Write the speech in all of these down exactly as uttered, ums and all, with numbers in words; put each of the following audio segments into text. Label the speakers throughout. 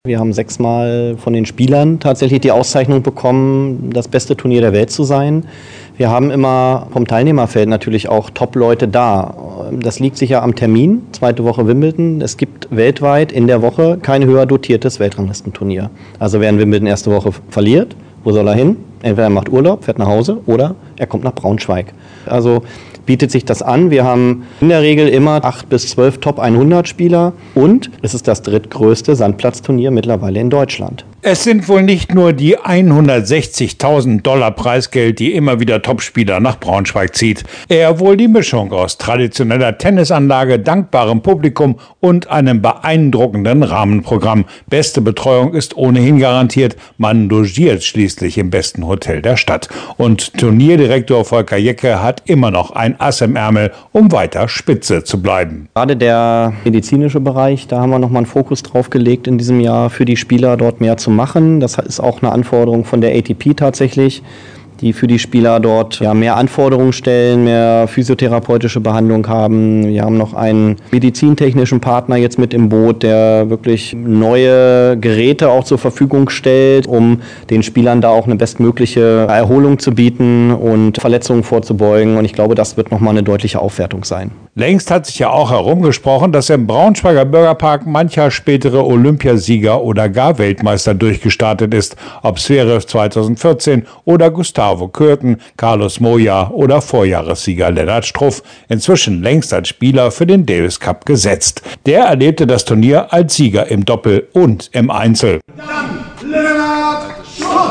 Speaker 1: Wir haben sechsmal von den Spielern tatsächlich die Auszeichnung bekommen, das beste Turnier der Welt zu sein. Wir haben immer vom Teilnehmerfeld natürlich auch Top-Leute da. Das liegt sicher am Termin, zweite Woche Wimbledon. Es gibt weltweit in der Woche kein höher dotiertes Weltranglistenturnier. Also wer in Wimbledon erste Woche verliert, wo soll er hin? Entweder er macht Urlaub, fährt nach Hause oder er kommt nach Braunschweig. Also bietet sich das an. Wir haben in der Regel immer acht bis zwölf Top hundert Spieler und es ist das drittgrößte Sandplatzturnier mittlerweile in Deutschland.
Speaker 2: Es sind wohl nicht nur die hundertsechzigtausend Dollar Preisgeld, die immer wieder Topspieler nach Braunschweig zieht. Eher wohl die Mischung aus traditioneller Tennisanlage, dankbarem Publikum und einem beeindruckenden Rahmenprogramm. Beste Betreuung ist ohnehin garantiert. Man logiert schließlich im besten Hotel der Stadt. Und Turnierdirektor Volker Jecke hat immer noch ein Ass im Ärmel, um weiter Spitze zu bleiben.
Speaker 1: Gerade der medizinische Bereich, da haben wir nochmal einen Fokus drauf gelegt in diesem Jahr, für die Spieler dort mehr zu machen. Das ist auch eine Anforderung von der A T P tatsächlich, die für die Spieler dort ja, mehr Anforderungen stellen, mehr physiotherapeutische Behandlung haben. Wir haben noch einen medizintechnischen Partner jetzt mit im Boot, der wirklich neue Geräte auch zur Verfügung stellt, um den Spielern da auch eine bestmögliche Erholung zu bieten und Verletzungen vorzubeugen. Und ich glaube, das wird nochmal eine deutliche Aufwertung sein.
Speaker 2: Längst hat sich ja auch herumgesprochen, dass im Braunschweiger Bürgerpark mancher spätere Olympiasieger oder gar Weltmeister durchgestartet ist. Ob Zverev zweitausendvierzehn oder Gustavo Kuerten, Carlos Moya oder Vorjahressieger Lennart Struff. Inzwischen längst als Spieler für den Davis Cup gesetzt. Der erlebte das Turnier als Sieger im Doppel und im Einzel.
Speaker 3: Dann Lennart Struff!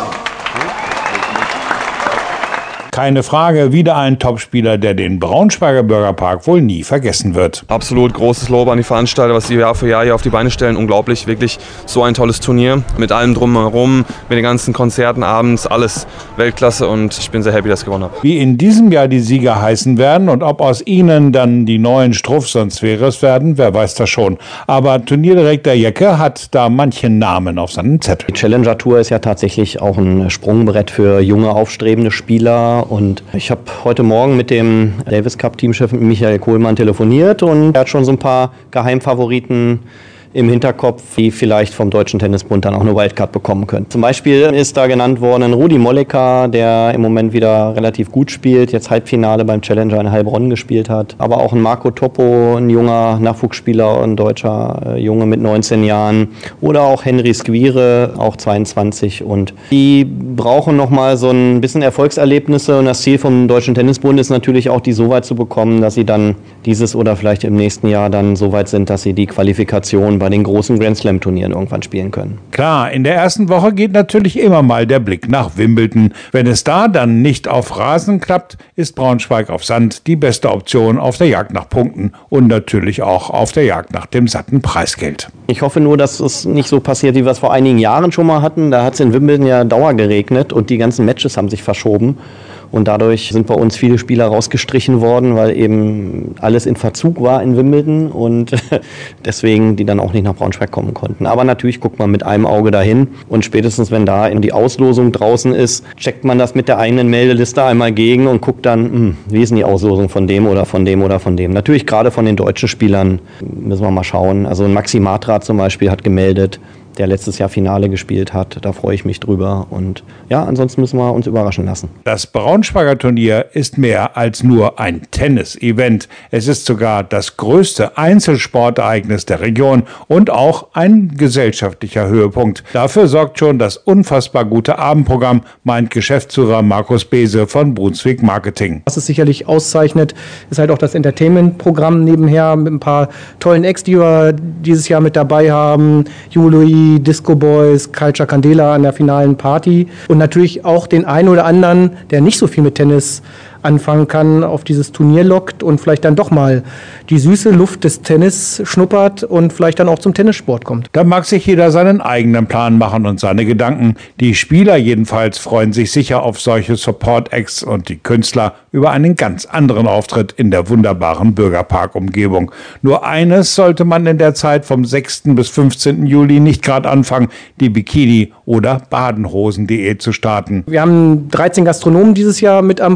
Speaker 2: Keine Frage, wieder ein Topspieler, der den Braunschweiger Bürgerpark wohl nie vergessen wird.
Speaker 4: Absolut großes Lob an die Veranstalter, was sie Jahr für Jahr hier auf die Beine stellen. Unglaublich, wirklich so ein tolles Turnier mit allem drumherum, mit den ganzen Konzerten abends, alles Weltklasse und ich bin sehr happy, dass ich gewonnen habe.
Speaker 2: Wie in diesem Jahr die Sieger heißen werden und ob aus ihnen dann die neuen Struffs und Zverevs werden, wer weiß das schon. Aber Turnierdirektor Jecke hat da manchen Namen auf seinem Zettel.
Speaker 1: Die Challenger Tour ist ja tatsächlich auch ein Sprungbrett für junge, aufstrebende Spieler. Und ich habe heute Morgen mit dem Davis Cup Teamchef Michael Kohlmann telefoniert und er hat schon so ein paar Geheimfavoriten im Hinterkopf, die vielleicht vom Deutschen Tennisbund dann auch eine Wildcard bekommen können. Zum Beispiel ist da genannt worden Rudi Molleker, der im Moment wieder relativ gut spielt, jetzt Halbfinale beim Challenger in Heilbronn gespielt hat. Aber auch ein Marco Toppo, ein junger Nachwuchsspieler, ein deutscher äh, Junge mit neunzehn Jahren. Oder auch Henry Squire, auch zweiundzwanzig. Und die brauchen nochmal so ein bisschen Erfolgserlebnisse. Und das Ziel vom Deutschen Tennisbund ist natürlich auch, die so weit zu bekommen, dass sie dann dieses oder vielleicht im nächsten Jahr dann so weit sind, dass sie die Qualifikation bei den großen Grand Slam Turnieren irgendwann spielen können.
Speaker 2: Klar, in der ersten Woche geht natürlich immer mal der Blick nach Wimbledon. Wenn es da dann nicht auf Rasen klappt, ist Braunschweig auf Sand die beste Option auf der Jagd nach Punkten und natürlich auch auf der Jagd nach dem satten Preisgeld.
Speaker 1: Ich hoffe nur, dass es nicht so passiert, wie wir es vor einigen Jahren schon mal hatten. Da hat es in Wimbledon ja dauergeregnet und die ganzen Matches haben sich verschoben. Und dadurch sind bei uns viele Spieler rausgestrichen worden, weil eben alles in Verzug war in Wimbledon und deswegen die dann auch nicht nach Braunschweig kommen konnten. Aber natürlich guckt man mit einem Auge dahin und spätestens, wenn da in die Auslosung draußen ist, checkt man das mit der eigenen Meldeliste einmal gegen und guckt dann, hm, wie ist denn die Auslosung von dem oder von dem oder von dem. Natürlich gerade von den deutschen Spielern müssen wir mal schauen. Also Maxi Matra zum Beispiel hat gemeldet, der letztes Jahr Finale gespielt hat. Da freue ich mich drüber. Und ja, ansonsten müssen wir uns überraschen lassen.
Speaker 2: Das Braunschweiger Turnier ist mehr als nur ein Tennis-Event. Es ist sogar das größte Einzelsportereignis der Region und auch ein gesellschaftlicher Höhepunkt. Dafür sorgt schon das unfassbar gute Abendprogramm, meint Geschäftsführer Markus Bese von Brunswick Marketing.
Speaker 5: Was es sicherlich auszeichnet, ist halt auch das Entertainment-Programm nebenher mit ein paar tollen Acts, die wir dieses Jahr mit dabei haben. Juli, Disco Boys, Culture Candela an der finalen Party und natürlich auch den einen oder anderen, der nicht so viel mit Tennis anfangen kann, auf dieses Turnier lockt und vielleicht dann doch mal die süße Luft des Tennis schnuppert und vielleicht dann auch zum Tennissport kommt.
Speaker 2: Da mag sich jeder seinen eigenen Plan machen und seine Gedanken. Die Spieler jedenfalls freuen sich sicher auf solche Support-Acts und die Künstler über einen ganz anderen Auftritt in der wunderbaren Bürgerpark-Umgebung. Nur eines sollte man in der Zeit vom sechsten bis fünfzehnten Juli nicht gerade anfangen, die Bikini- oder Badenhosen-Diät zu starten.
Speaker 5: Wir haben dreizehn Gastronomen dieses Jahr mit an Bord.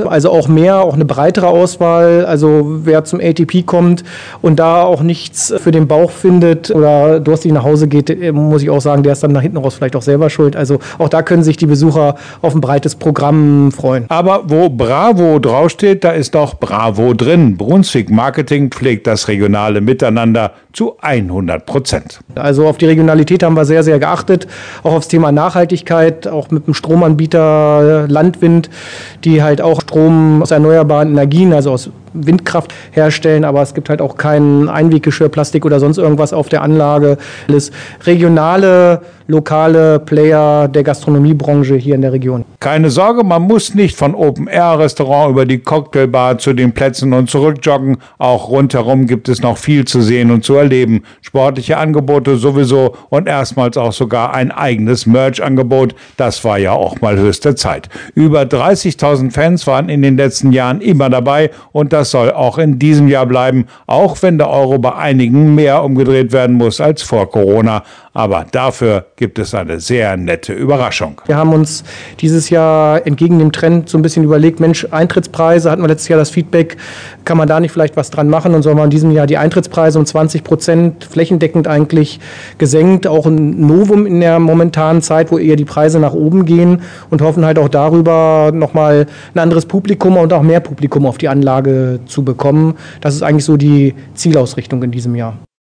Speaker 5: also auch mehr, auch eine breitere Auswahl. Also wer zum A T P kommt und da auch nichts für den Bauch findet oder durstig nach Hause geht, muss ich auch sagen, der ist dann nach hinten raus vielleicht auch selber schuld. Also auch da können sich die Besucher auf ein breites Programm freuen.
Speaker 2: Aber wo Bravo draufsteht, da ist auch Bravo drin. Brunswick Marketing pflegt das regionale Miteinander zu hundert Prozent.
Speaker 5: Also auf die Regionalität haben wir sehr, sehr geachtet. Auch aufs Thema Nachhaltigkeit, auch mit dem Stromanbieter Landwind, die halt auch Strom aus erneuerbaren Energien, also aus Windkraft herstellen, aber es gibt halt auch kein Einweggeschirr, Plastik oder sonst irgendwas auf der Anlage. Alles regionale, lokale Player der Gastronomiebranche hier in der Region.
Speaker 2: Keine Sorge, man muss nicht von Open-Air-Restaurant über die Cocktailbar zu den Plätzen und zurück joggen. Auch rundherum gibt es noch viel zu sehen und zu erleben. Sportliche Angebote sowieso und erstmals auch sogar ein eigenes Merch-Angebot. Das war ja auch mal höchste Zeit. Über dreißigtausend Fans waren in den letzten Jahren immer dabei und das soll auch in diesem Jahr bleiben, auch wenn der Euro bei einigen mehr umgedreht werden muss als vor Corona. Aber dafür gibt es eine sehr nette Überraschung.
Speaker 5: Wir haben uns dieses Jahr entgegen dem Trend so ein bisschen überlegt, Mensch, Eintrittspreise, hatten wir letztes Jahr das Feedback, kann man da nicht vielleicht was dran machen und sollen wir in diesem Jahr die Eintrittspreise um zwanzig Prozent flächendeckend eigentlich gesenkt, auch ein Novum in der momentanen Zeit, wo eher die Preise nach oben gehen und hoffen halt auch darüber nochmal ein anderes Publikum und auch mehr Publikum auf die Anlage zu bekommen. Das ist eigentlich so die Zielausrichtung in diesem Jahr.